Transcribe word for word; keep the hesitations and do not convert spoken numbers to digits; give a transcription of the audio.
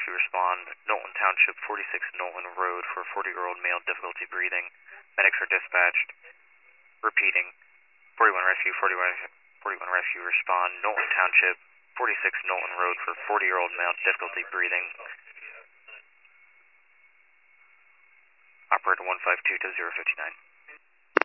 Rescue respond. Knowlton Township, forty-six Knowlton Road for forty-year-old male, difficulty breathing. Medics are dispatched. Repeating. forty-one Rescue, forty-one, forty-one Rescue respond. Knowlton Township, forty-six Knowlton Road for forty-year-old male, difficulty breathing. Operator one five two to zero fifty-nine.